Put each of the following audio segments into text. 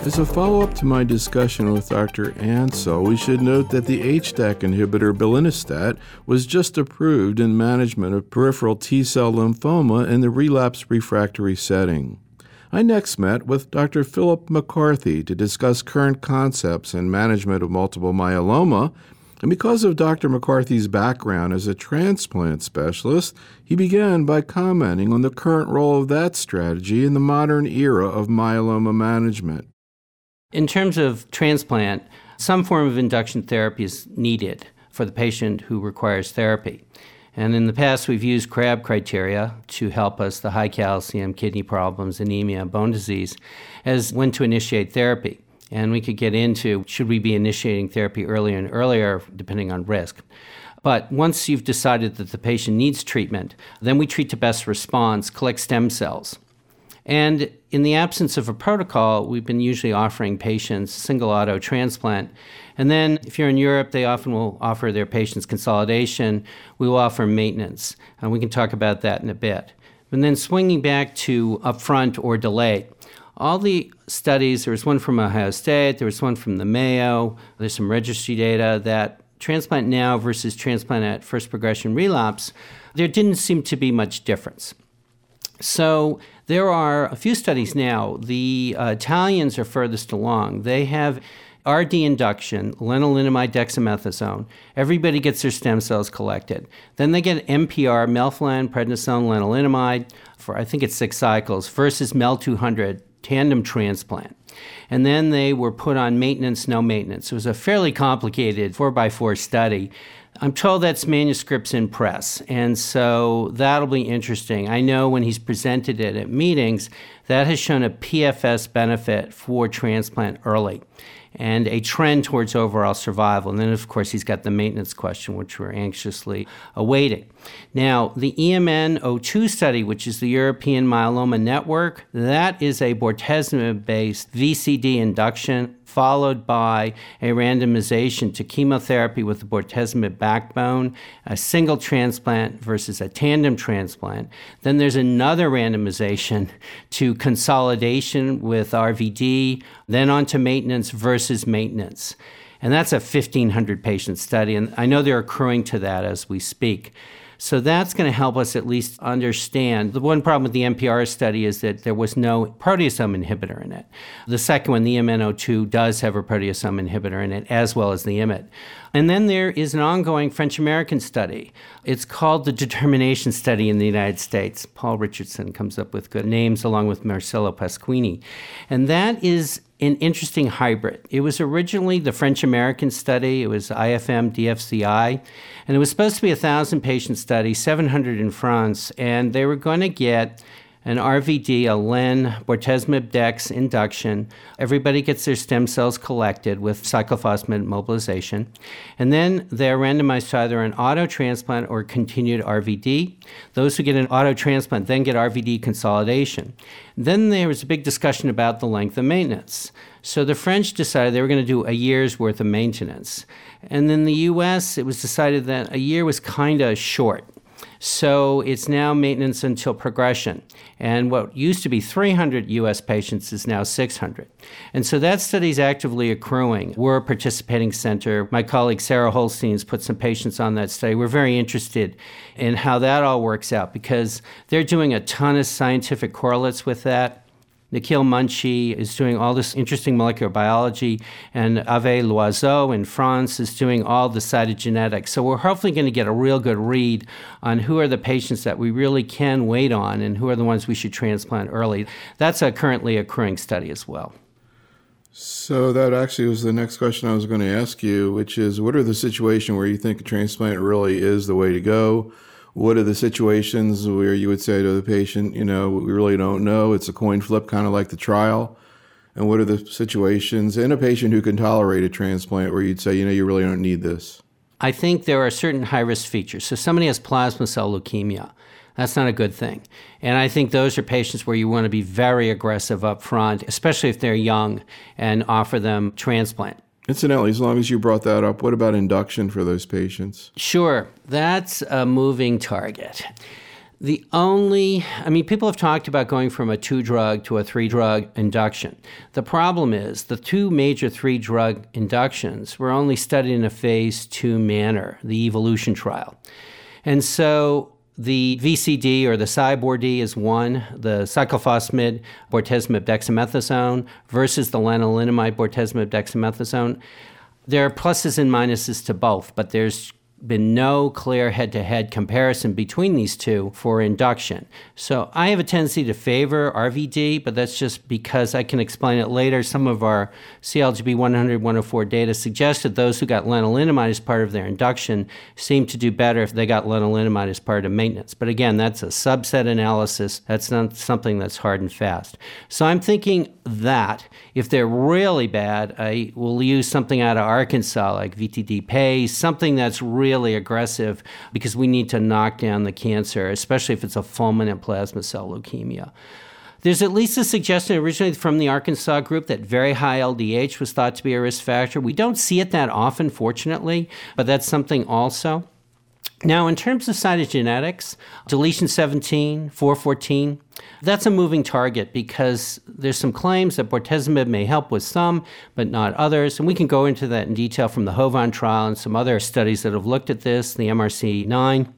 As a follow-up to my discussion with Dr. Ansel, we should note that the HDAC inhibitor belinostat was just approved in management of peripheral T-cell lymphoma in the relapsed refractory setting. I next met with Dr. Philip McCarthy to discuss current concepts in management of multiple myeloma, and because of Dr. McCarthy's background as a transplant specialist, he began by commenting on the current role of that strategy in the modern era of myeloma management. In terms of transplant, some form of induction therapy is needed for the patient who requires therapy. And in the past, we've used CRAB criteria to help us, the high calcium, kidney problems, anemia, bone disease, as when to initiate therapy. And we could get into, should we be initiating therapy earlier and earlier, depending on risk. But once you've decided that the patient needs treatment, then we treat to best response, collect stem cells. And in the absence of a protocol, we've been usually offering patients single auto transplant. And then if you're in Europe, they often will offer their patients consolidation. We will offer maintenance. And we can talk about that in a bit. And then swinging back to upfront or delayed. All the studies, there was one from Ohio State, there was one from the Mayo, there's some registry data that transplant now versus transplant at first progression relapse, there didn't seem to be much difference. So there are a few studies now. The Italians are furthest along. They have RD induction, lenalidomide, dexamethasone. Everybody gets their stem cells collected. Then they get MPR, melphalan, prednisone, lenalidomide, for I think it's 6 cycles, versus MEL200 tandem transplant. And then they were put on maintenance, no maintenance. It was a fairly complicated 4x4 study. I'm told that's manuscripts in press, and so that'll be interesting. I know when he's presented it at meetings, that has shown a PFS benefit for transplant early and a trend towards overall survival. And then, of course, he's got the maintenance question, which we're anxiously awaiting. Now, the EMN02 study, which is the European Myeloma Network, that is a bortezomib-based VCD induction followed by a randomization to chemotherapy with the bortezomib backbone, a single transplant versus a tandem transplant. Then there's another randomization to consolidation with RVD, then on to maintenance versus maintenance. And that's a 1,500 patient study, and I know they're accruing to that as we speak. So that's going to help us at least understand. The one problem with the MPR study is that there was no proteasome inhibitor in it. The second one, the EMN02, does have a proteasome inhibitor in it, as well as the IMiD. And then there is an ongoing French-American study. It's called the Determination Study in the United States. Paul Richardson comes up with good names, along with Marcello Pasquini. And that is an interesting hybrid. It was originally the French-American study. It was IFM DFCI, and it was supposed to be a 1,000-patient study, 700 in France, and they were going to get an RVD, a len, bortezomib dex induction. Everybody gets their stem cells collected with cyclophosphamide mobilization. And then they're randomized to either an auto transplant or continued RVD. Those who get an auto transplant then get RVD consolidation. Then there was a big discussion about the length of maintenance. So the French decided they were going to do a year's worth of maintenance. And in the US, it was decided that a year was kind of short. So it's now maintenance until progression. And what used to be 300 U.S. patients is now 600. And so that study is actively accruing. We're a participating center. My colleague Sarah Holstein's put some patients on that study. We're very interested in how that all works out because they're doing a ton of scientific correlates with that. Nikhil Munshi is doing all this interesting molecular biology, and Ave Loiseau in France is doing all the cytogenetics. So we're hopefully going to get a real good read on who are the patients that we really can wait on and who are the ones we should transplant early. That's a currently accruing study as well. So that actually was the next question I was going to ask you, which is what are the situations where you think a transplant really is the way to go? What are the situations where you would say to the patient, we really don't know, it's a coin flip, kind of like the trial? And what are the situations in a patient who can tolerate a transplant where you'd say, you really don't need this? I think there are certain high-risk features. So somebody has plasma cell leukemia. That's not a good thing. And I think those are patients where you want to be very aggressive up front, especially if they're young, and offer them transplant. Incidentally, as long as you brought that up, what about induction for those patients? Sure. That's a moving target. People have talked about going from a 2-drug to a 3-drug induction. The problem is the 2 major 3-drug inductions were only studied in a phase 2 manner, the evolution trial. And so the VCD or the CyBorD is one, the cyclophosphamide bortezomib dexamethasone versus the lenalidomide bortezomib dexamethasone. There are pluses and minuses to both, but there's been no clear head-to-head comparison between these two for induction. So I have a tendency to favor RVD, but that's just because I can explain it later. Some of our CLGB 100-104 data suggested those who got lenalidomide as part of their induction seemed to do better if they got lenalidomide as part of maintenance. But again, that's a subset analysis. That's not something that's hard and fast. So I'm thinking that if they're really bad, I will use something out of Arkansas like VTD-PACE, something that's really aggressive because we need to knock down the cancer, especially if it's a fulminant plasma cell leukemia. There's at least a suggestion originally from the Arkansas group that very high LDH was thought to be a risk factor. We don't see it that often, fortunately, but that's something also. Now, in terms of cytogenetics, deletion 17, 414, that's a moving target because there's some claims that bortezomib may help with some, but not others. And we can go into that in detail from the HOVON trial and some other studies that have looked at this, the MRC9.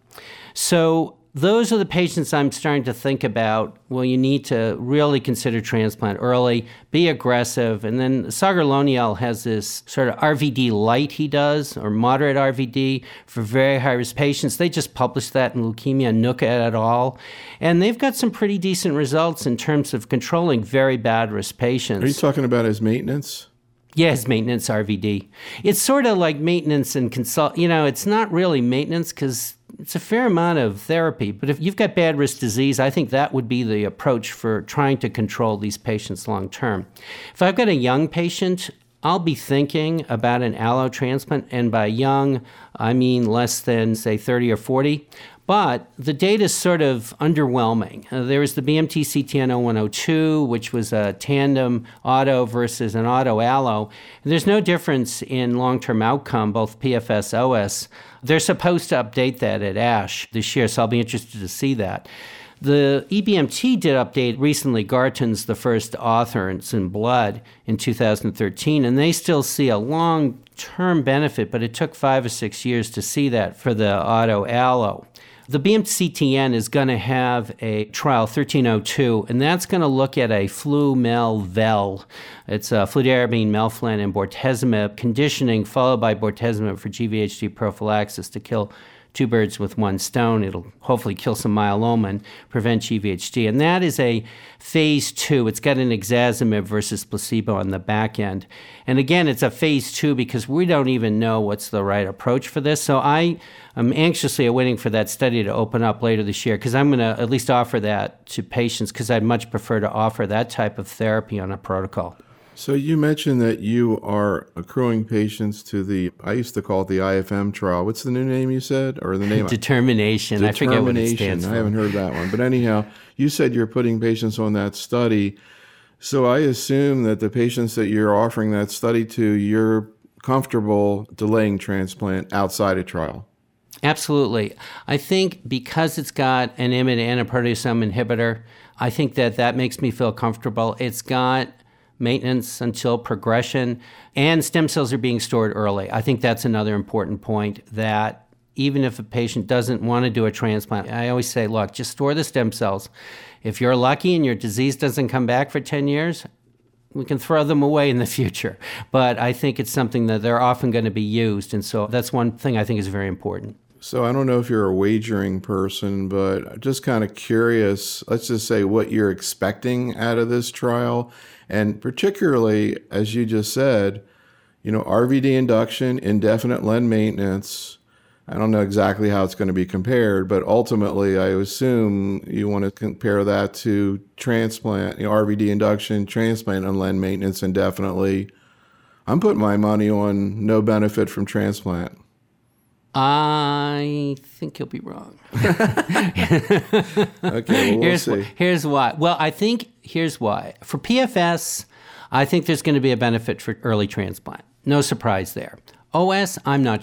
So those are the patients I'm starting to think about. Well, you need to really consider transplant early, be aggressive. And then Sagar Loniel has this sort of RVD light he does, or moderate RVD for very high-risk patients. They just published that in Leukemia Nuka et al. And they've got some pretty decent results in terms of controlling very bad risk patients. Are you talking about as maintenance? Yes, maintenance RVD. It's sort of like maintenance and consult. It's not really maintenance because it's a fair amount of therapy. But if you've got bad risk disease, I think that would be the approach for trying to control these patients long term. If I've got a young patient, I'll be thinking about an allo transplant. And by young, I mean less than, say, 30 or 40. But the data is sort of underwhelming. There was the BMT-CTN0102, which was a tandem auto versus an auto allo. And there's no difference in long-term outcome, both PFS, OS. They're supposed to update that at ASH this year, so I'll be interested to see that. The EBMT did update recently. Garton's the first author, and it's in Blood in 2013, and they still see a long-term benefit, but it took 5 or 6 years to see that for the auto allo. The BMT-CTN is going to have a trial 1302, and that's going to look at a flu-mel-vel. It's fludarabine, melphalan, and bortezomib conditioning followed by bortezomib for GVHD prophylaxis to kill 2 birds with 1 stone. It'll hopefully kill some myeloma and prevent GVHD. And that is a phase 2. It's got an ixazomib versus placebo on the back end. And again, it's a phase 2 because we don't even know what's the right approach for this. So I am anxiously awaiting for that study to open up later this year because I'm going to at least offer that to patients because I'd much prefer to offer that type of therapy on a protocol. So you mentioned that you are accruing patients to I used to call it the IFM trial. What's the new name you said? Or the name? Determination. I forget what it stands for. I haven't heard that one. But anyhow, you said you're putting patients on that study. So I assume that the patients that you're offering that study to, you're comfortable delaying transplant outside a trial. Absolutely. I think because it's got an IMiD and a proteasome inhibitor, I think that makes me feel comfortable. It's got maintenance until progression, and stem cells are being stored early. I think that's another important point, that even if a patient doesn't want to do a transplant, I always say, look, just store the stem cells. If you're lucky and your disease doesn't come back for 10 years, we can throw them away in the future. But I think it's something that they're often going to be used, and so that's one thing I think is very important. So I don't know if you're a wagering person, but just kind of curious, let's just say what you're expecting out of this trial. And particularly, as you just said, RVD induction, indefinite len maintenance. I don't know exactly how it's going to be compared, but ultimately I assume you want to compare that to transplant, RVD induction, transplant, and len maintenance indefinitely. I'm putting my money on no benefit from transplant. I think you'll be wrong. Okay, well, we'll see. Here's why. Well, I think here's why. For PFS, I think there's going to be a benefit for early transplant. No surprise there. OS, I'm not sure.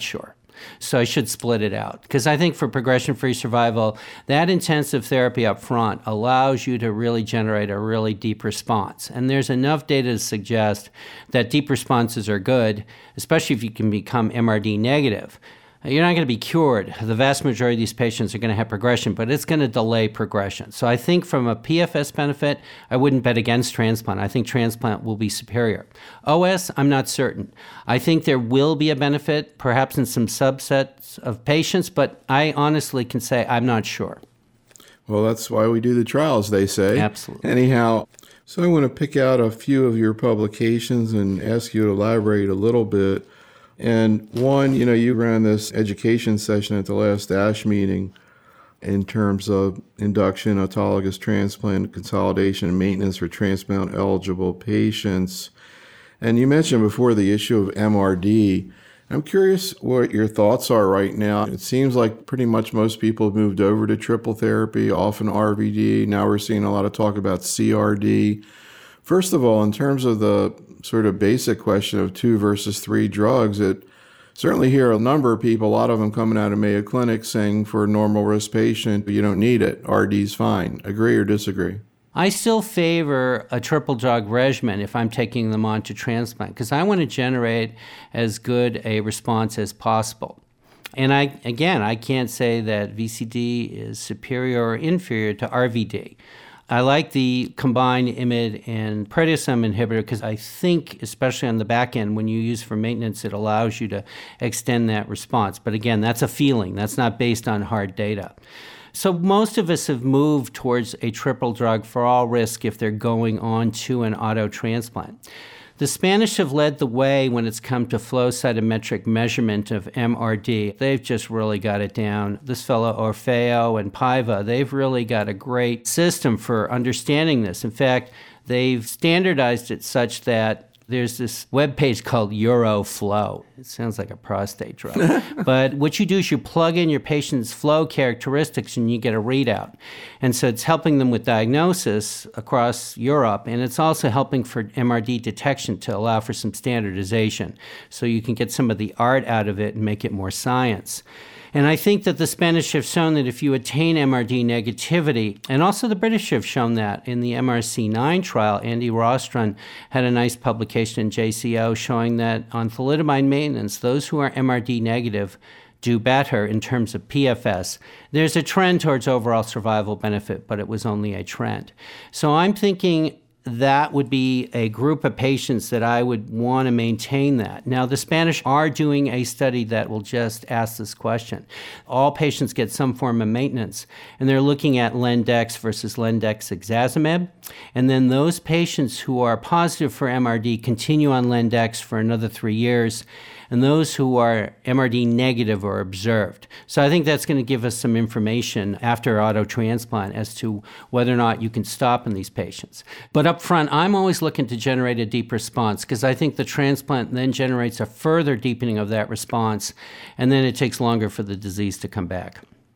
So I should split it out, because I think for progression-free survival, that intensive therapy up front allows you to really generate a really deep response. And there's enough data to suggest that deep responses are good, especially if you can become MRD negative. You're not going to be cured. The vast majority of these patients are going to have progression, but it's going to delay progression. So I think from a PFS benefit, I wouldn't bet against transplant. I think transplant will be superior. OS, I'm not certain. I think there will be a benefit, perhaps in some subsets of patients, but I honestly can say I'm not sure. Well, that's why we do the trials, they say. Absolutely. Anyhow, so I want to pick out a few of your publications and ask you to elaborate a little bit. And one, you ran this education session at the last ASH meeting in terms of induction, autologous transplant, consolidation, and maintenance for transplant-eligible patients. And you mentioned before the issue of MRD. I'm curious what your thoughts are right now. It seems like pretty much most people have moved over to triple therapy, often RVD. Now we're seeing a lot of talk about CRD. First of all, in terms of the sort of basic question of 2 versus 3 drugs, it certainly hear a number of people, a lot of them coming out of Mayo Clinic saying for a normal risk patient, you don't need it. RD's fine. Agree or disagree? I still favor a triple drug regimen if I'm taking them on to transplant, because I want to generate as good a response as possible. And I can't say that VCD is superior or inferior to RVD. I like the combined IMiD and proteasome inhibitor because I think, especially on the back end, when you use for maintenance, it allows you to extend that response. But again, that's a feeling. That's not based on hard data. So most of us have moved towards a triple drug for all risk if they're going on to an auto transplant. The Spanish have led the way when it's come to flow cytometric measurement of MRD. They've just really got it down. This fellow Orfeo and Paiva, they've really got a great system for understanding this. In fact, they've standardized it such that there's this webpage called EuroFlow. It sounds like a prostate drug. But what you do is you plug in your patient's flow characteristics and you get a readout. And so it's helping them with diagnosis across Europe, and it's also helping for MRD detection to allow for some standardization. So you can get some of the art out of it and make it more science. And I think that the Spanish have shown that if you attain MRD negativity, and also the British have shown that in the MRC9 trial, Andy Rostron had a nice publication in JCO showing that on thalidomide maintenance, those who are MRD negative do better in terms of PFS. There's a trend towards overall survival benefit, but it was only a trend. So I'm thinking that would be a group of patients that I would want to maintain that. Now, the Spanish are doing a study that will just ask this question. All patients get some form of maintenance, and they're looking at Lendex versus Lendex-Ixazomib. And then those patients who are positive for MRD continue on Lendex for another 3 years, and those who are MRD negative are observed. So I think that's going to give us some information after auto transplant as to whether or not you can stop in these patients. But up front, I'm always looking to generate a deep response because I think the transplant then generates a further deepening of that response, and then it takes longer for the disease to come back.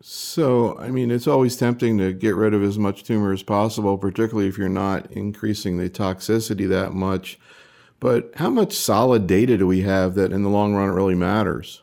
So, it's always tempting to get rid of as much tumor as possible, particularly if you're not increasing the toxicity that much. But how much solid data do we have that in the long run it really matters?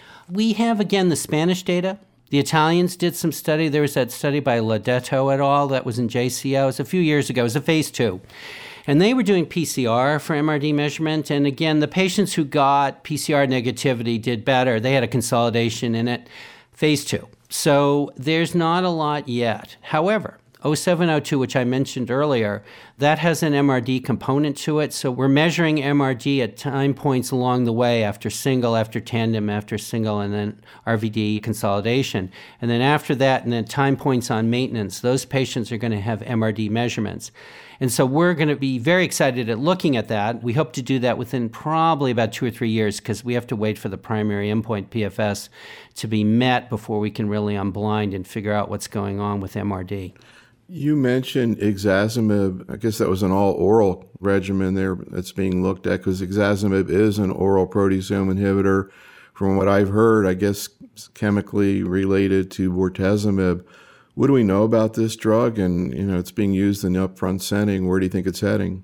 We have, again, the Spanish data. The Italians did some study. There was that study by Ladetto et al. That was in JCO. It was a few years ago. It was a phase 2. And they were doing PCR for MRD measurement. And again, the patients who got PCR negativity did better. They had a consolidation in it. Phase 2. So there's not a lot yet. However, 0702, which I mentioned earlier, that has an MRD component to it. So we're measuring MRD at time points along the way after single, after tandem, after single, and then RVD consolidation. And then after that, and then time points on maintenance, those patients are going to have MRD measurements. And so we're going to be very excited at looking at that. We hope to do that within probably about 2 or 3 years because we have to wait for the primary endpoint PFS to be met before we can really unblind and figure out what's going on with MRD. You mentioned Ixazomib. I guess that was an all-oral regimen there that's being looked at because Ixazomib is an oral proteasome inhibitor. From what I've heard, I guess chemically related to bortezomib. What do we know about this drug? And, it's being used in the upfront setting. Where do you think it's heading?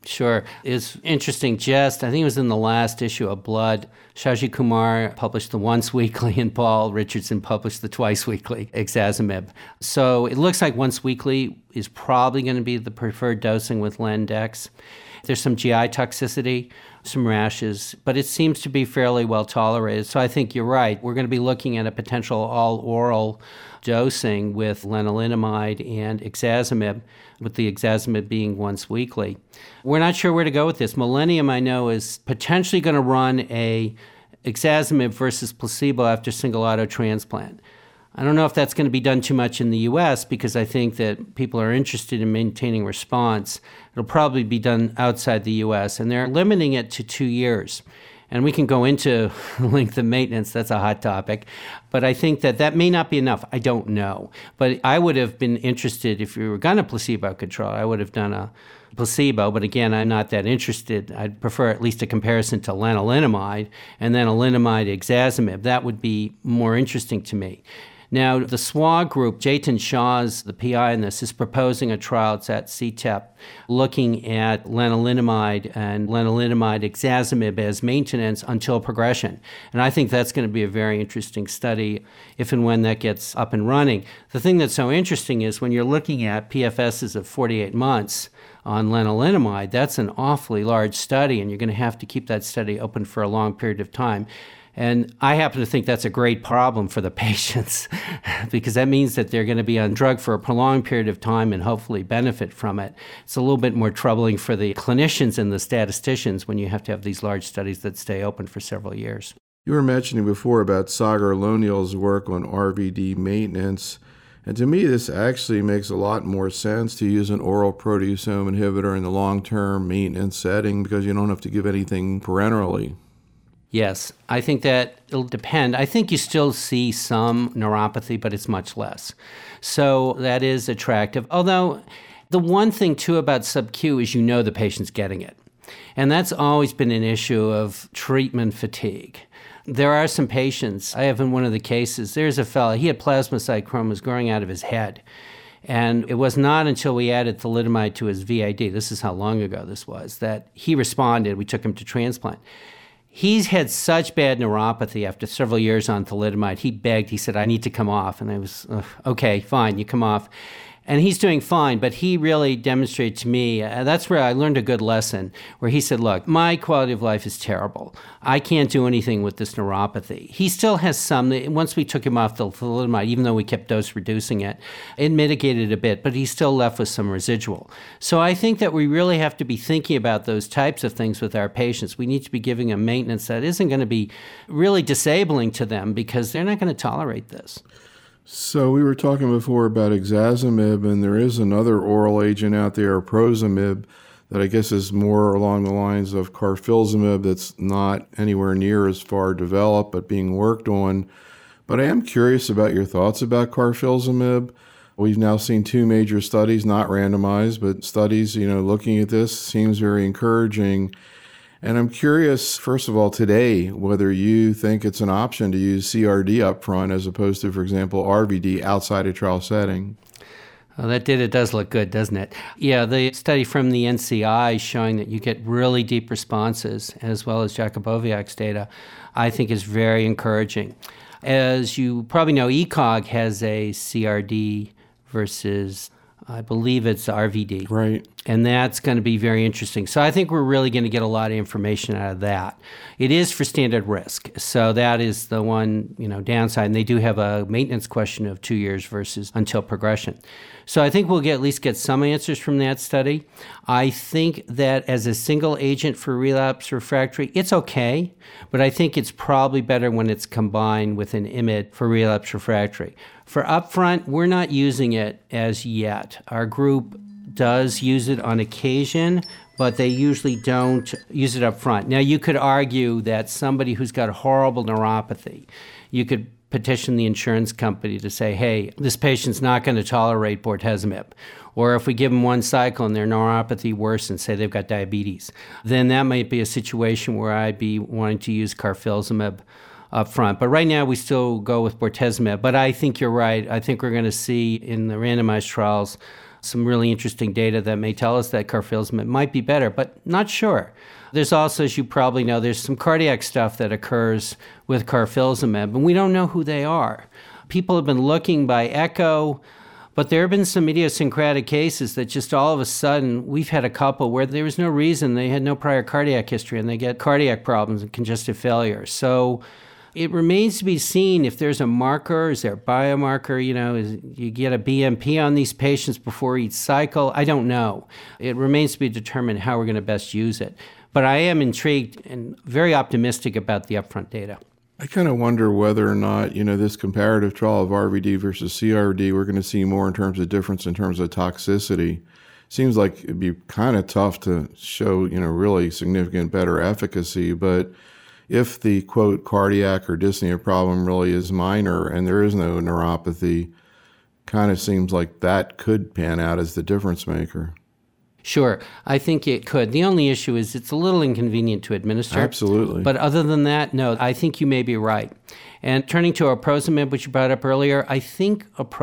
Sure. It's interesting. I think it was in the last issue of Blood, Shaji Kumar published the once weekly and Paul Richardson published the twice weekly Ixazomib. So it looks like once weekly is probably going to be the preferred dosing with Len-Dex. There's some GI toxicity, some rashes, but it seems to be fairly well tolerated. So I think you're right. We're going to be looking at a potential all-oral dosing with lenalidomide and Ixazomib, with the Ixazomib being once weekly. We're not sure where to go with this. Millennium, I know, is potentially going to run a Ixazomib versus placebo after single auto transplant. I don't know if that's going to be done too much in the U.S. because I think that people are interested in maintaining response. It'll probably be done outside the U.S., and they're limiting it to 2 years. And we can go into length of maintenance. That's a hot topic. But I think that may not be enough. I don't know. But I would have been interested if we were going to placebo control. I would have done a placebo. But again, I'm not that interested. I'd prefer at least a comparison to lenalidomide and then a lenalidomide Ixazomib. That would be more interesting to me. Now, the SWA group, Jatan Shah's the PI in this, is proposing a trial. It's at CTEP, looking at lenalidomide and lenalidomide Ixazomib as maintenance until progression. And I think that's going to be a very interesting study if and when that gets up and running. The thing that's so interesting is when you're looking at PFSs of 48 months on lenalidomide, that's an awfully large study, and you're going to have to keep that study open for a long period of time. And I happen to think that's a great problem for the patients because that means that they're going to be on drug for a prolonged period of time and hopefully benefit from it. It's a little bit more troubling for the clinicians and the statisticians when you have to have these large studies that stay open for several years. You were mentioning before about Sagar Lonial's work on RVD maintenance. And to me, this actually makes a lot more sense to use an oral proteasome inhibitor in the long-term maintenance setting because you don't have to give anything parenterally. Yes, I think that it'll depend. I think you still see some neuropathy, but it's much less. So that is attractive. Although the one thing, too, about sub-Q is the patient's getting it. And that's always been an issue of treatment fatigue. There are some patients, I have in one of the cases, there's a fellow, he had plasmacytomas growing out of his head. And it was not until we added thalidomide to his VID, this is how long ago this was, that he responded. We took him to transplant. He's had such bad neuropathy after several years on thalidomide. He begged, he said, I need to come off. And I was, okay, fine, you come off. And he's doing fine, but he really demonstrated to me, that's where I learned a good lesson, where he said, look, my quality of life is terrible. I can't do anything with this neuropathy. He still has some. Once we took him off the thalidomide, even though we kept dose reducing it, it mitigated a bit, but he's still left with some residual. So I think that we really have to be thinking about those types of things with our patients. We need to be giving them maintenance that isn't going to be really disabling to them because they're not going to tolerate this. So we were talking before about Ixazomib, and there is another oral agent out there, Prozomib, that I guess is more along the lines of Carfilzomib that's not anywhere near as far developed but being worked on. But I am curious about your thoughts about Carfilzomib. We've now seen 2 major studies, not randomized, but studies, looking at this seems very encouraging. And I'm curious, first of all, today, whether you think it's an option to use CRD up front as opposed to, for example, RVD outside a trial setting. Well, that data does look good, doesn't it? Yeah, the study from the NCI showing that you get really deep responses, as well as Jakubowiak's data, I think is very encouraging. As you probably know, ECOG has a CRD versus, I believe it's RVD. Right. And that's going to be very interesting. So I think we're really going to get a lot of information out of that. It is for standard risk. So that is the one, downside. And they do have a maintenance question of 2 years versus until progression. So I think we'll at least get some answers from that study. I think that as a single agent for relapse refractory, it's okay, but I think it's probably better when it's combined with an IMiD for relapse refractory. For upfront, we're not using it as yet. Our group does use it on occasion, but they usually don't use it up front. Now, you could argue that somebody who's got horrible neuropathy, you could petition the insurance company to say, hey, this patient's not going to tolerate bortezomib. Or if we give them one cycle and their neuropathy worsens, say they've got diabetes, then that might be a situation where I'd be wanting to use carfilzomib up front. But right now, we still go with bortezomib. But I think you're right. I think we're going to see in the randomized trials some really interesting data that may tell us that carfilzomib might be better, but not sure. There's also, as you probably know, there's some cardiac stuff that occurs with carfilzomib, and we don't know who they are. People have been looking by echo, but there have been some idiosyncratic cases that just all of a sudden, we've had a couple where there was no reason, they had no prior cardiac history, and they get cardiac problems and congestive failure. So it remains to be seen if there's a marker, is there a biomarker, you get a BNP on these patients before each cycle? I don't know. It remains to be determined how we're going to best use it. But I am intrigued and very optimistic about the upfront data. I kind of wonder whether or not, this comparative trial of RVD versus CRD, we're going to see more in terms of difference in terms of toxicity. Seems like it'd be kind of tough to show, really significant better efficacy. But if the, quote, cardiac or dyspnea problem really is minor and there is no neuropathy, kind of seems like that could pan out as the difference maker. Sure, I think it could. The only issue is it's a little inconvenient to administer. Absolutely. But other than that, no, I think you may be right. And turning to aprocimib, which you brought up earlier, I think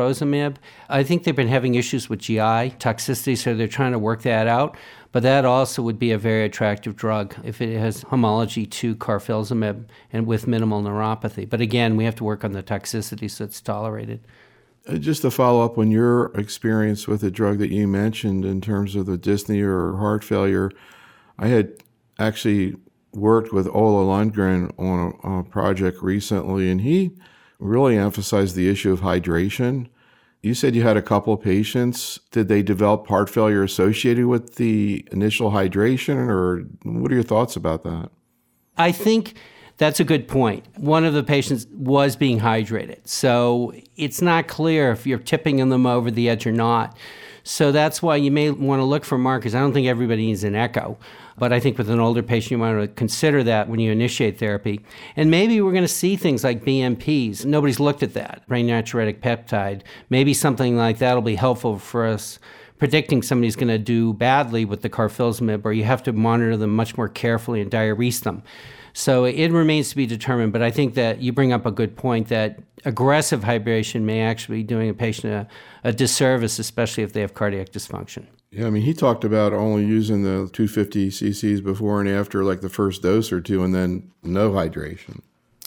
they've been having issues with GI toxicity, so they're trying to work that out. But that also would be a very attractive drug if it has homology to carfilzomib and with minimal neuropathy. But again, we have to work on the toxicity so it's tolerated. Just to follow up on your experience with the drug that you mentioned in terms of the dyspnea or heart failure, I had actually worked with Ola Lundgren on a project recently, and he really emphasized the issue of hydration. You said you had a couple of patients. Did they develop heart failure associated with the initial hydration, or what are your thoughts about that? I think that's a good point. One of the patients was being hydrated, so it's not clear if you're tipping them over the edge or not. So that's why you may want to look for markers. I don't think everybody needs an echo, but I think with an older patient, you want to consider that when you initiate therapy. And maybe we're going to see things like BMPs. Nobody's looked at that, brain natriuretic peptide. Maybe something like that will be helpful for us predicting somebody's going to do badly with the carfilzomib, or you have to monitor them much more carefully and diurese them. So it remains to be determined, but I think that you bring up a good point that aggressive hydration may actually be doing a patient a disservice, especially if they have cardiac dysfunction. Yeah, he talked about only using the 250 cc's before and after, like the first dose or two, and then no hydration.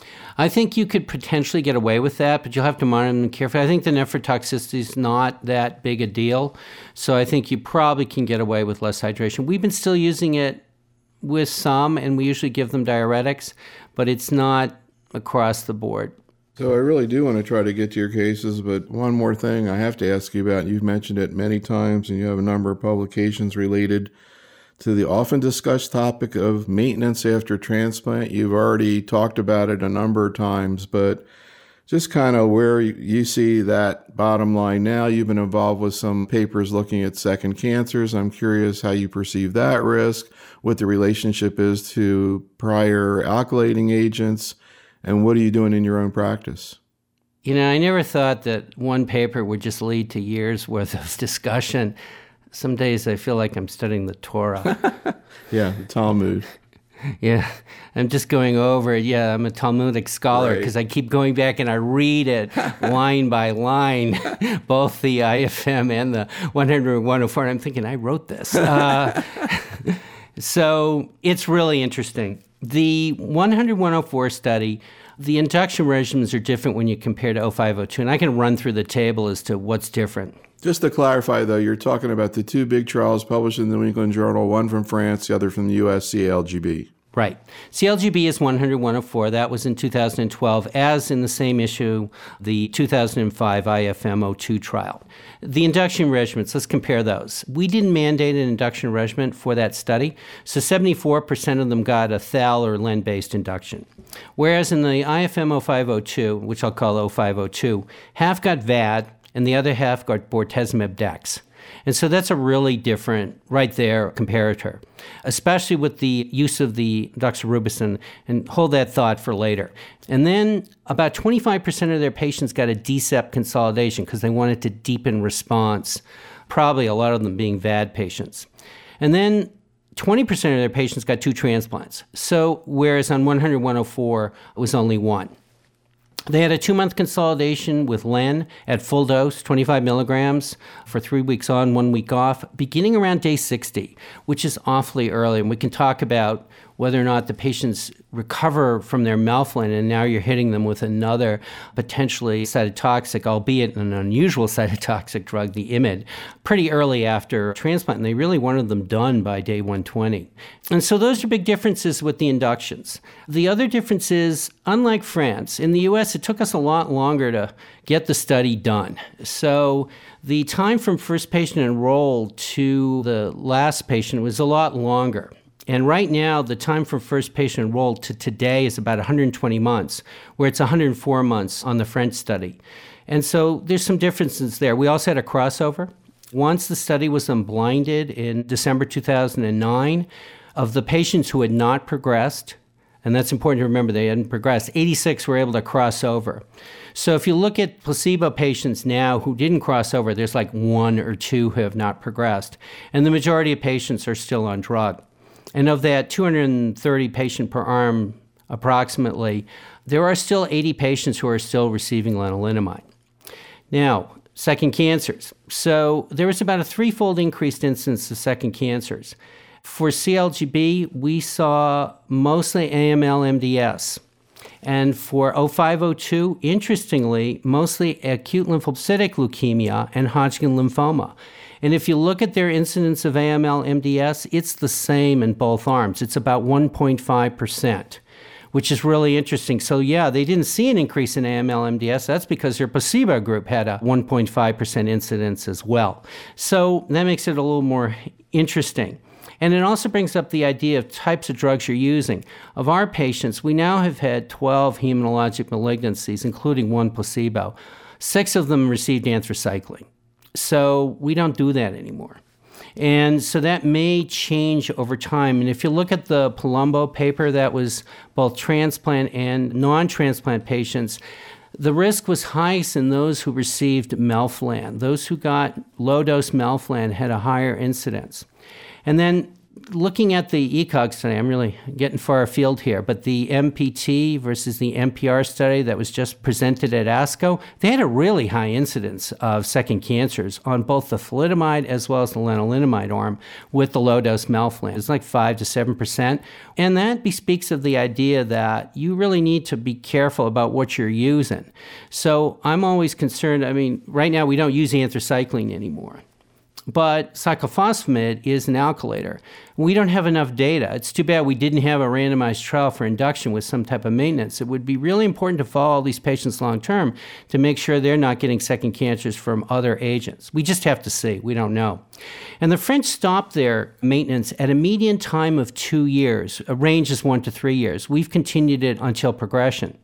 I think you could potentially get away with that, but you'll have to monitor them carefully. I think the nephrotoxicity is not that big a deal, so I think you probably can get away with less hydration. We've been still using it with some, and we usually give them diuretics, but it's not across the board. So I really do want to try to get to your cases, but one more thing I have to ask you about. You've mentioned it many times, and you have a number of publications related to the often discussed topic of maintenance after transplant. You've already talked about it a number of times, but just kind of where you see that bottom line now. You've been involved with some papers looking at second cancers. I'm curious how you perceive that risk, what the relationship is to prior alkylating agents, and what are you doing in your own practice? I never thought that one paper would just lead to years worth of discussion. Some days I feel like I'm studying the Torah. Yeah, the Talmud. Yeah, I'm just going over it. Yeah, I'm a Talmudic scholar because I keep going back and I read it line by line, both the IFM and the 100-104, and I'm thinking, I wrote this. So it's really interesting. The 100-104 study, the induction regimens are different when you compare to 0502, and I can run through the table as to what's different. Just to clarify, though, you're talking about the two big trials published in the New England Journal, one from France, the other from the U.S., CALGB. Right. CALGB is 100-104. That was in 2012, as in the same issue, the 2005 IFM02 trial. The induction regimens, let's compare those. We didn't mandate an induction regimen for that study, so 74% of them got a THAL or LEN-based induction. Whereas in the IFM0502, which I'll call 0502, half got VAD, and the other half got bortezomib dex. And so that's a really different, right there, comparator, especially with the use of the doxorubicin, and hold that thought for later. And then about 25% of their patients got a DCEP consolidation because they wanted to deepen response, probably a lot of them being VAD patients. And then 20% of their patients got 2 transplants. So whereas on 100-104, it was only 1. They had a 2-month consolidation with len at full dose, 25 milligrams, for 3 weeks on, 1 week off, beginning around day 60, which is awfully early. And we can talk about whether or not the patients recover from their melphalan, and now you're hitting them with another potentially cytotoxic, albeit an unusual cytotoxic drug, the IMiD, pretty early after transplant, and they really wanted them done by day 120. And so those are big differences with the inductions. The other difference is, unlike France, in the US, it took us a lot longer to get the study done. So the time from first patient enrolled to the last patient was a lot longer. And right now, the time from first patient enrolled to today is about 120 months, where it's 104 months on the French study. And so there's some differences there. We also had a crossover. Once the study was unblinded in December 2009, of the patients who had not progressed, and that's important to remember, they hadn't progressed, 86 were able to cross over. So if you look at placebo patients now who didn't cross over, there's like 1 or 2 who have not progressed. And the majority of patients are still on drug. And of that 230 patient per arm approximately, there are still 80 patients who are still receiving lenalidomide. Now, second cancers. So there was about a 3-fold increased incidence of second cancers. For CLGB, we saw mostly AML-MDS. And for 0502, interestingly, mostly acute lymphocytic leukemia and Hodgkin lymphoma. And if you look at their incidence of AML-MDS, it's the same in both arms. It's about 1.5%, which is really interesting. So yeah, they didn't see an increase in AML-MDS. That's because their placebo group had a 1.5% incidence as well. So that makes it a little more interesting. And it also brings up the idea of types of drugs you're using. Of our patients, we now have had 12 hematologic malignancies, including 1 placebo. 6 of them received anthracycline. So we don't do that anymore. And so that may change over time. And if you look at the Palumbo paper, that was both transplant and non-transplant patients, the risk was highest in those who received melphalan. Those who got low-dose melphalan had a higher incidence. And then looking at the ECOG study, I'm really getting far afield here, but the MPT versus the MPR study that was just presented at ASCO, they had a really high incidence of second cancers on both the thalidomide as well as the lenalidomide arm with the low-dose melphalan. It's like 5 to 7%. And that bespeaks of the idea that you really need to be careful about what you're using. So I'm always concerned, right now we don't use anthracycline anymore. But cyclophosphamide is an alkylator. We don't have enough data. It's too bad we didn't have a randomized trial for induction with some type of maintenance. It would be really important to follow all these patients long term to make sure they're not getting second cancers from other agents. We just have to see. We don't know. And the French stopped their maintenance at a median time of 2 years. A range is 1 to 3 years. We've continued it until progression.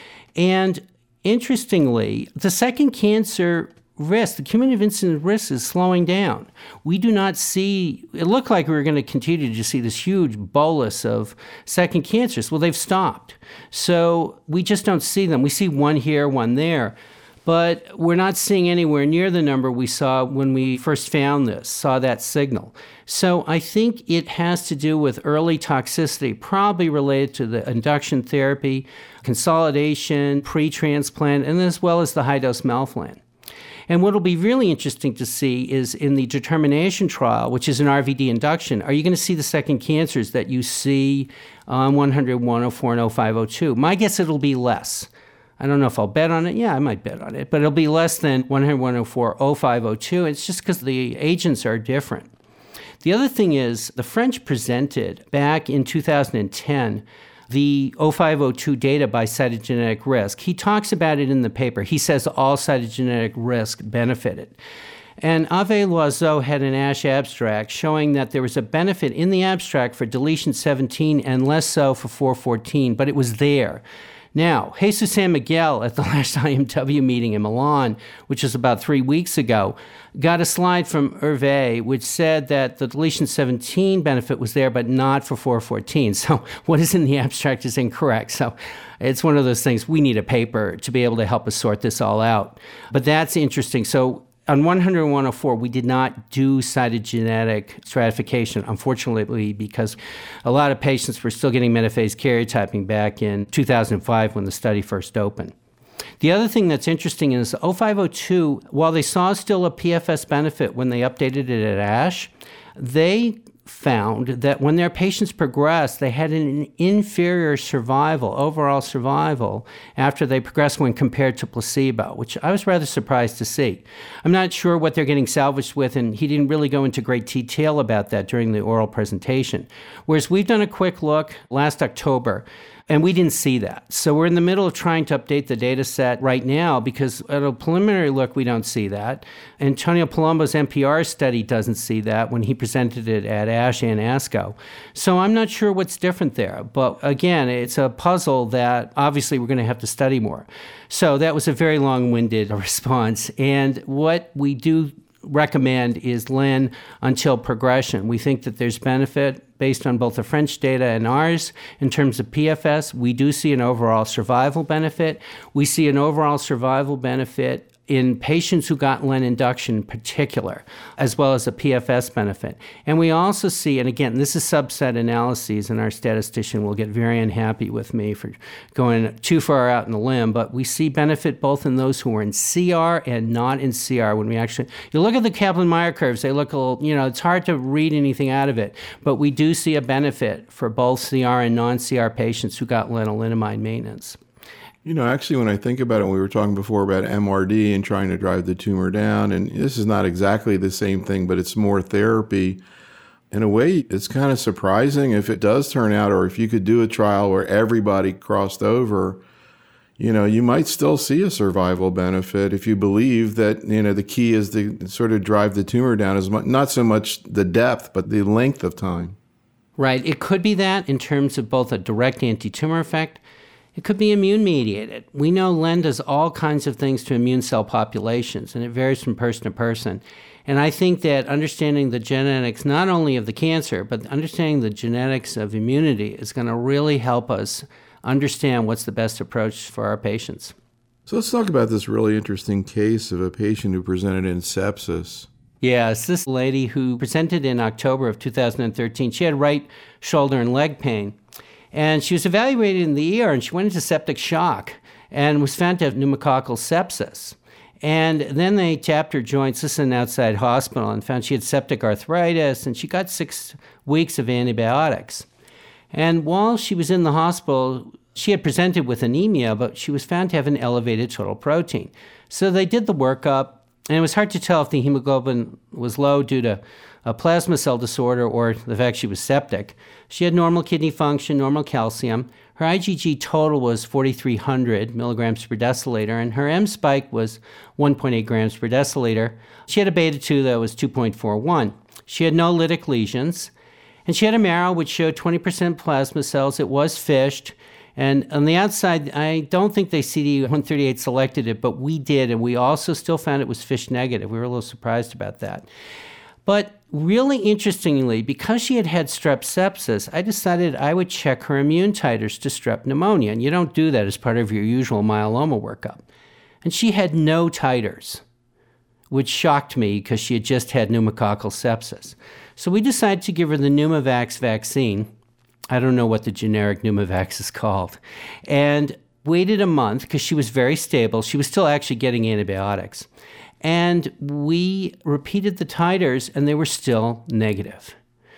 And interestingly, the second cancer risk, the cumulative incidence risk is slowing down. We do not see, it looked like we were going to continue to see this huge bolus of second cancers. Well, they've stopped. So we just don't see them. We see 1 here, 1 there, but we're not seeing anywhere near the number we saw when we first found this, saw that signal. So I think it has to do with early toxicity, probably related to the induction therapy, consolidation, pre-transplant, and as well as the high-dose melphalan. And what will be really interesting to see is in the determination trial, which is an RVD induction, are you going to see the second cancers that you see on 100, 104, and 0502? My guess it'll be less. I don't know if I'll bet on it. Yeah, I might bet on it. But it'll be less than 100, 104, 0502. It's just because the agents are different. The other thing is the French presented back in 2010 the 0502 data by cytogenetic risk. He talks about it in the paper. He says all cytogenetic risk benefited. And Ave Loiseau had an ASH abstract showing that there was a benefit in the abstract for deletion 17 and less so for 414, but it was there. Now, Jesus San Miguel at the last IMW meeting in Milan, which was about 3 weeks ago, got a slide from Hervé which said that the deletion 17 benefit was there, but not for 414. So what is in the abstract is incorrect. So it's one of those things, we need a paper to be able to help us sort this all out. But that's interesting. So on 100 and 104, we did not do cytogenetic stratification, unfortunately, because a lot of patients were still getting metaphase karyotyping back in 2005 when the study first opened. The other thing that's interesting is 0502, while they saw still a PFS benefit when they updated it at ASH, they found that when their patients progressed, they had an inferior survival, overall survival, after they progressed when compared to placebo, which I was rather surprised to see. I'm not sure what they're getting salvaged with, and he didn't really go into great detail about that during the oral presentation. Whereas we've done a quick look last October, and we didn't see that. So we're in the middle of trying to update the data set right now because at a preliminary look, we don't see that. Antonio Palumbo's NPR study doesn't see that when he presented it at ASH and ASCO. So I'm not sure what's different there. But again, it's a puzzle that obviously we're going to have to study more. So that was a very long-winded response. And what we do recommend is len until progression. We think that there's benefit based on both the French data and ours in terms of PFS. We do see an overall survival benefit. We see an overall survival benefit in patients who got len induction in particular, as well as a PFS benefit. And we also see, and again, this is subset analyses, and our statistician will get very unhappy with me for going too far out in the limb, but we see benefit both in those who are in CR and not in CR. When we actually, you look at the Kaplan-Meier curves, they look a little, it's hard to read anything out of it, but we do see a benefit for both CR and non-CR patients who got lenalidomide maintenance. Actually, when I think about it, we were talking before about MRD and trying to drive the tumor down, and this is not exactly the same thing, but it's more therapy. In a way, it's kind of surprising if it does turn out, or if you could do a trial where everybody crossed over, you might still see a survival benefit if you believe that, the key is to sort of drive the tumor down as much, not so much the depth, but the length of time. Right. It could be that in terms of both a direct anti-tumor effect. It could be immune-mediated. We know len does all kinds of things to immune cell populations, and it varies from person to person. And I think that understanding the genetics, not only of the cancer, but understanding the genetics of immunity is going to really help us understand what's the best approach for our patients. So let's talk about this really interesting case of a patient who presented in sepsis. Yes, this lady who presented in October of 2013, she had right shoulder and leg pain. And she was evaluated in the ER, and she went into septic shock and was found to have pneumococcal sepsis. And then they tapped her joints, this is an outside hospital, and found she had septic arthritis, and she got 6 weeks of antibiotics. And while she was in the hospital, she had presented with anemia, but she was found to have an elevated total protein. So they did the workup, and it was hard to tell if the hemoglobin was low due to a plasma cell disorder or the fact she was septic. She had normal kidney function, normal calcium. Her IgG total was 4,300 milligrams per deciliter, and her M spike was 1.8 grams per deciliter. She had a beta-2 that was 2.41. She had no lytic lesions, and she had a marrow which showed 20% plasma cells. It was fished. And on the outside, I don't think they CD138 selected it, but we did, and we also still found it was FISH negative. We were a little surprised about that. But really interestingly, because she had had strep sepsis, I decided I would check her immune titers to strep pneumonia, and you don't do that as part of your usual myeloma workup. And she had no titers, which shocked me because she had just had pneumococcal sepsis. So we decided to give her the Pneumovax vaccine. I don't know what the generic Pneumovax is called. And waited a month because she was very stable. She was still actually getting antibiotics. And we repeated the titers, and they were still negative.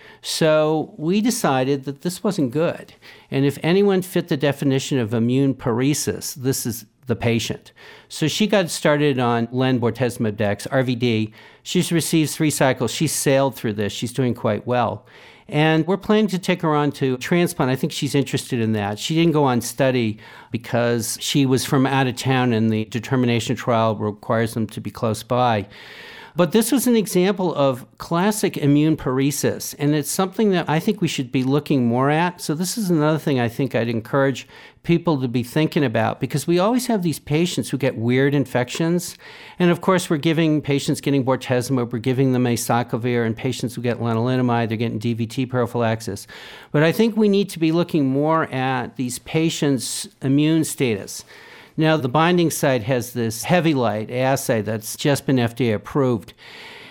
So we decided that this wasn't good. And if anyone fit the definition of immune paresis, this is the patient. So she got started on len-bortezomib dex, RVD. She's received 3 cycles. She sailed through this. She's doing quite well. And we're planning to take her on to transplant. I think she's interested in that. She didn't go on study because she was from out of town, and the determination trial requires them to be close by. But this was an example of classic immune paresis, and it's something that I think we should be looking more at. So this is another thing I think I'd encourage people to be thinking about, because we always have these patients who get weird infections. And of course, we're giving patients getting bortezomib, we're giving them acyclovir, and patients who get lenalidomide, they're getting DVT prophylaxis. But I think we need to be looking more at these patients' immune status. Now, the binding site has this heavy light assay that's just been FDA approved.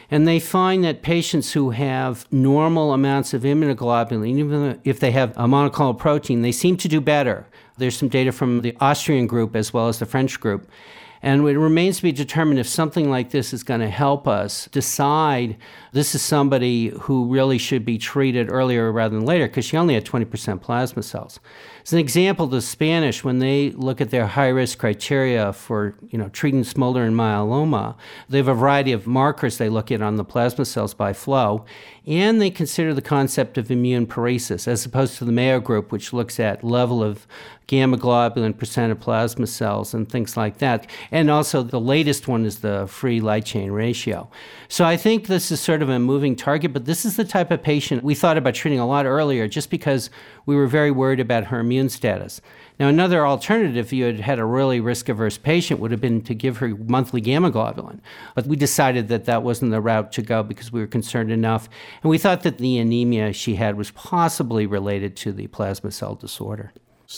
And they find that patients who have normal amounts of immunoglobulin, even if they have a monoclonal protein, they seem to do better. There's some data from the Austrian group as well as the French group. And it remains to be determined if something like this is going to help us decide this is somebody who really should be treated earlier rather than later, because she only had 20% plasma cells. As an example, the Spanish, when they look at their high-risk criteria for treating smoldering myeloma, they have a variety of markers they look at on the plasma cells by flow, and they consider the concept of immune paresis, as opposed to the Mayo group, which looks at level of gamma globulin, percent of plasma cells, and things like that. And also the latest one is the free light chain ratio. So I think this is sort of a moving target, but this is the type of patient we thought about treating a lot earlier just because we were very worried about her immune status. Now, another alternative, if you had had a really risk-averse patient, would have been to give her monthly gamma globulin. But we decided that that wasn't the route to go because we were concerned enough. And we thought that the anemia she had was possibly related to the plasma cell disorder.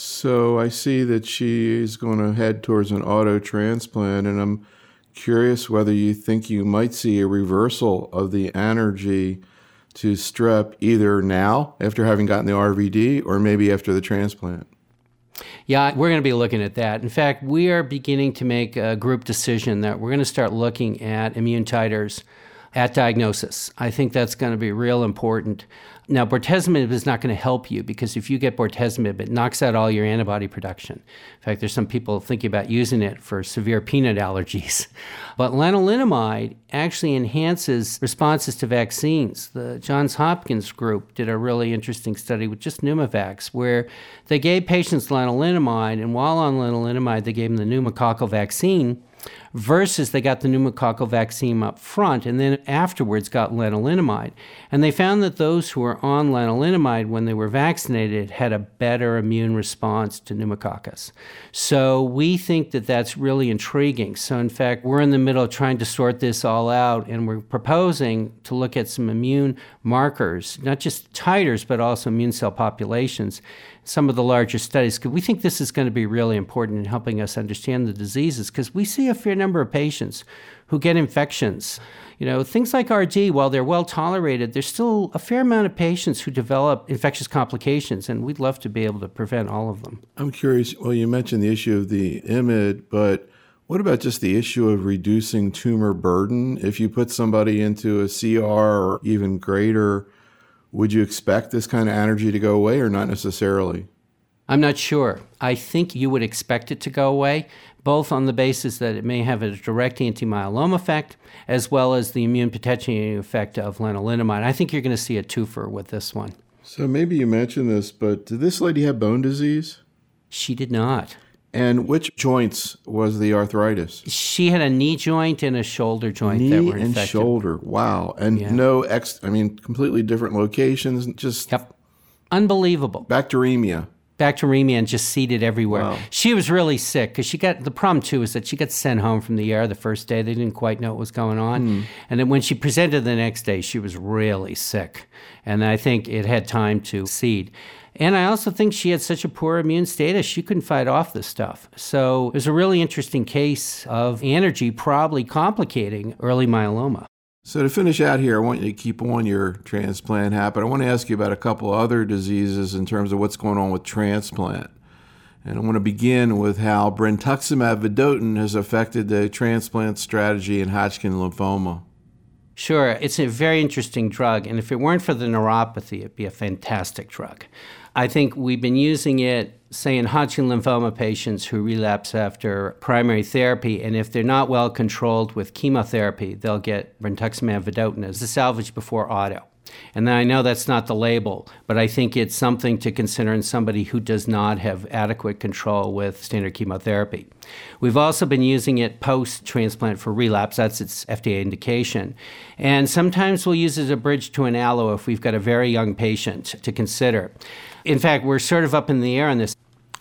So I see that she is going to head towards an auto transplant, and I'm curious whether you think you might see a reversal of the anergy to strep either now, after having gotten the RVD, or maybe after the transplant. Yeah, we're going to be looking at that. In fact, we are beginning to make a group decision that we're going to start looking at immune titers at diagnosis. I think that's going to be real important. Now, bortezomib is not going to help you because if you get bortezomib, it knocks out all your antibody production. In fact, there's some people thinking about using it for severe peanut allergies. But lenalidomide actually enhances responses to vaccines. The Johns Hopkins group did a really interesting study with just Pneumovax, where they gave patients lenalidomide, and while on lenalidomide, they gave them the pneumococcal vaccine, versus they got the pneumococcal vaccine up front and then afterwards got lenalidomide. And they found that those who were on lenalidomide when they were vaccinated had a better immune response to pneumococcus. So we think that that's really intriguing. So in fact, we're in the middle of trying to sort this all out, and we're proposing to look at some immune markers, not just titers, but also immune cell populations, some of the larger studies, because we think this is going to be really important in helping us understand the diseases, because we see a fair number of patients who get infections. Things like RD, while they're well tolerated, there's still a fair amount of patients who develop infectious complications, and we'd love to be able to prevent all of them. I'm curious, well, you mentioned the issue of the IMiD, but what about just the issue of reducing tumor burden? If you put somebody into a CR or even greater, would you expect this kind of anergy to go away or not necessarily? I'm not sure. I think you would expect it to go away, both on the basis that it may have a direct anti-myeloma effect, as well as the immune potentiating effect of lenalidomide. I think you're going to see a twofer with this one. So maybe you mentioned this, but did this lady have bone disease? She did not. And which joints was the arthritis? She had a knee joint and a shoulder joint that were infected. Knee and shoulder, wow. And completely different locations, just... Yep. Unbelievable. Bacteremia and just seeded everywhere. Wow. She was really sick because the problem too is that she got sent home from the ER the first day. They didn't quite know what was going on. And then when she presented the next day, she was really sick. And I think it had time to seed. And I also think she had such a poor immune status, she couldn't fight off this stuff. So it was a really interesting case of anergy probably complicating early myeloma. So to finish out here, I want you to keep on your transplant hat, but I want to ask you about a couple other diseases in terms of what's going on with transplant. And I want to begin with how brentuximab vedotin has affected the transplant strategy in Hodgkin lymphoma. Sure, it's a very interesting drug, and if it weren't for the neuropathy, it'd be a fantastic drug. I think we've been using it, say, in Hodgkin lymphoma patients who relapse after primary therapy, and if they're not well controlled with chemotherapy, they'll get brentuximab vedotin as a salvage before auto. And I know that's not the label, but I think it's something to consider in somebody who does not have adequate control with standard chemotherapy. We've also been using it post-transplant for relapse. That's its FDA indication. And sometimes we'll use it as a bridge to an allo if we've got a very young patient to consider. In fact, we're sort of up in the air on this.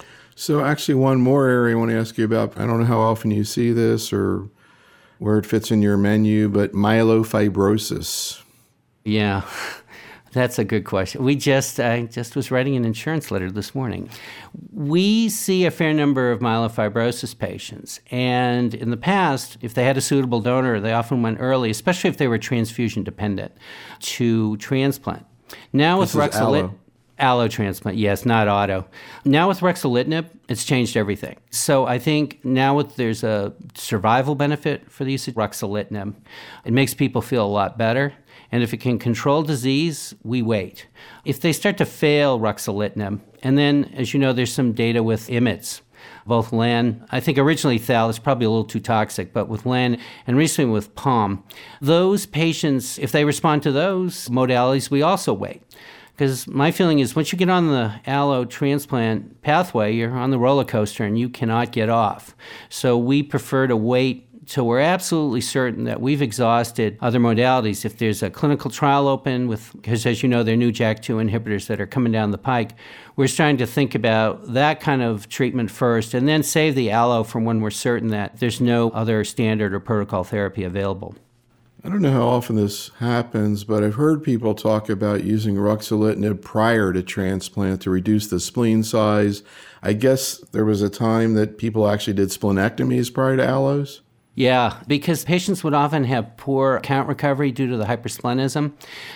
So actually one more area I want to ask you about. I don't know how often you see this or where it fits in your menu, but myelofibrosis. Yeah, That's a good question. I just was writing an insurance letter this morning. We see a fair number of myelofibrosis patients, and in the past, if they had a suitable donor, they often went early, especially if they were transfusion dependent, to transplant. Now with ruxolitinib, allo transplant, yes, not auto. Now with ruxolitinib, it's changed everything. So I think now there's a survival benefit for the use of ruxolitinib. It makes people feel a lot better. And if it can control disease, we wait. If they start to fail ruxolitinib, and then, as you know, there's some data with IMiDs, both LAN, I think originally THAL is probably a little too toxic, but with LAN and recently with POM, those patients, if they respond to those modalities, we also wait. Because my feeling is once you get on the allo transplant pathway, you're on the roller coaster and you cannot get off. So we prefer to wait till we're absolutely certain that we've exhausted other modalities. If there's a clinical trial open because as you know, there are new JAK2 inhibitors that are coming down the pike, we're starting to think about that kind of treatment first and then save the allo from when we're certain that there's no other standard or protocol therapy available. I don't know how often this happens, but I've heard people talk about using ruxolitinib prior to transplant to reduce the spleen size. I guess there was a time that people actually did splenectomies prior to allos? Yeah, because patients would often have poor count recovery due to the hypersplenism.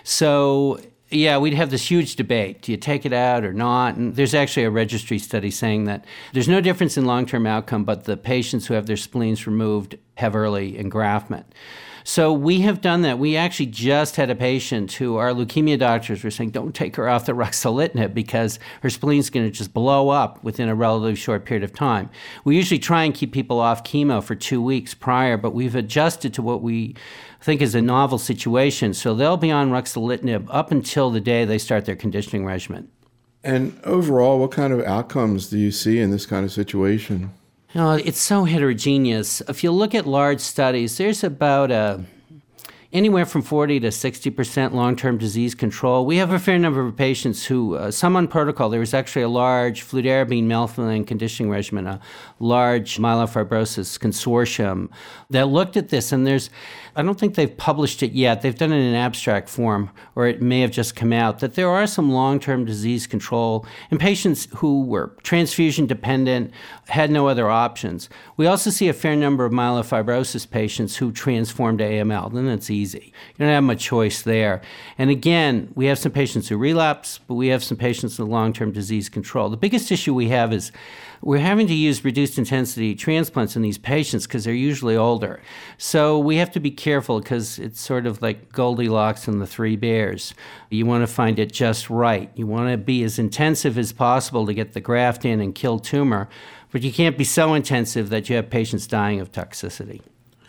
So, yeah, we'd have this huge debate. Do you take it out or not? And there's actually a registry study saying that there's no difference in long-term outcome, but the patients who have their spleens removed have early engraftment. So we have done that. We actually just had a patient who our leukemia doctors were saying, don't take her off the ruxolitinib because her spleen's going to just blow up within a relatively short period of time. We usually try and keep people off chemo for 2 weeks prior, but we've adjusted to what we think is a novel situation. So they'll be on ruxolitinib up until the day they start their conditioning regimen. And overall, what kind of outcomes do you see in this kind of situation? It's so heterogeneous. If you look at large studies, there's about anywhere from 40 to 60% long-term disease control. We have a fair number of patients who, some on protocol, there was actually a large fludarabine melphalan conditioning regimen, a large myelofibrosis consortium that looked at this, and I don't think they've published it yet. They've done it in an abstract form, or it may have just come out, that there are some long-term disease control in patients who were transfusion dependent, had no other options. We also see a fair number of myelofibrosis patients who transform to AML. Then it's easy. You don't have much choice there. And again, we have some patients who relapse, but we have some patients with long-term disease control. The biggest issue we have is we're having to use reduced intensity transplants in these patients because they're usually older. So we have to be careful because it's sort of like Goldilocks and the Three Bears. You want to find it just right. You want to be as intensive as possible to get the graft in and kill tumor, but you can't be so intensive that you have patients dying of toxicity.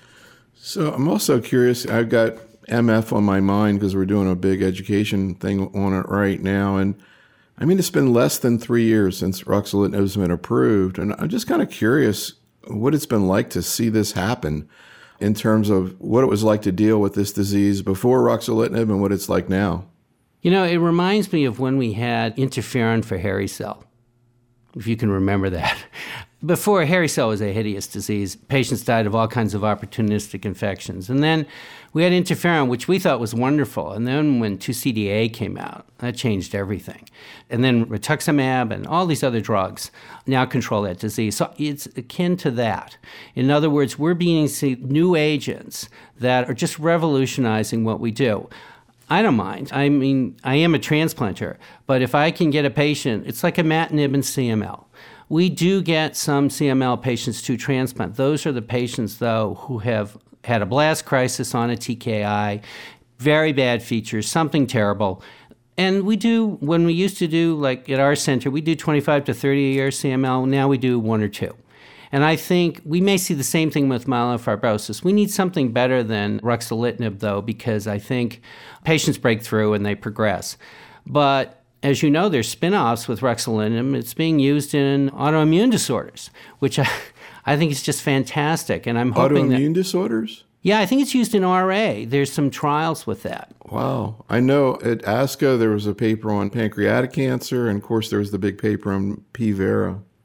So I'm also curious, I've got MF on my mind because we're doing a big education thing on it right now, and I mean, it's been less than 3 years since ruxolitinib has been approved, and I'm just kind of curious what it's been like to see this happen in terms of what it was like to deal with this disease before ruxolitinib and what it's like now. You know, it reminds me of when we had interferon for hairy cell, if you can remember that. Before, hairy cell was a hideous disease. Patients died of all kinds of opportunistic infections. And then we had interferon, which we thought was wonderful. And then when 2-CDA came out, that changed everything. And then rituximab and all these other drugs now control that disease. So it's akin to that. In other words, we're beginning to see new agents that are just revolutionizing what we do. I don't mind. I mean, I am a transplanter, but if I can get a patient, it's like imatinib and CML. We do get some CML patients to transplant. Those are the patients, though, who have had a blast crisis on a TKI, very bad features, something terrible. And we do, when we used to do, like at our center, we do 25 to 30 a year CML. Now we do 1 or 2. And I think we may see the same thing with myelofibrosis. We need something better than ruxolitinib, though, because I think patients break through and they progress. But as you know, there's spin-offs with ruxolitinib. It's being used in autoimmune disorders, which I think is just fantastic. And I'm hoping autoimmune disorders? Yeah, I think it's used in RA. There's some trials with that. Wow. I know at ASCO there was a paper on pancreatic cancer, and of course there was the big paper on P. vera.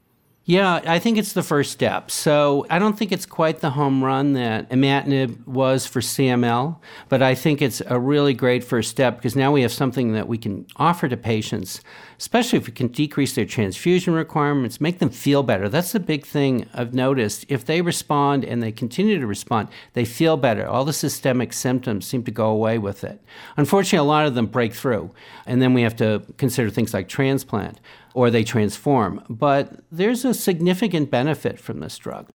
Yeah, I think it's the first step. So I don't think it's quite the home run that imatinib was for CML, but I think it's a really great first step because now we have something that we can offer to patients, especially if we can decrease their transfusion requirements, make them feel better. That's the big thing I've noticed. If they respond and they continue to respond, they feel better. All the systemic symptoms seem to go away with it. Unfortunately, a lot of them break through, and then we have to consider things like transplant, or they transform. But there's a significant benefit from this drug.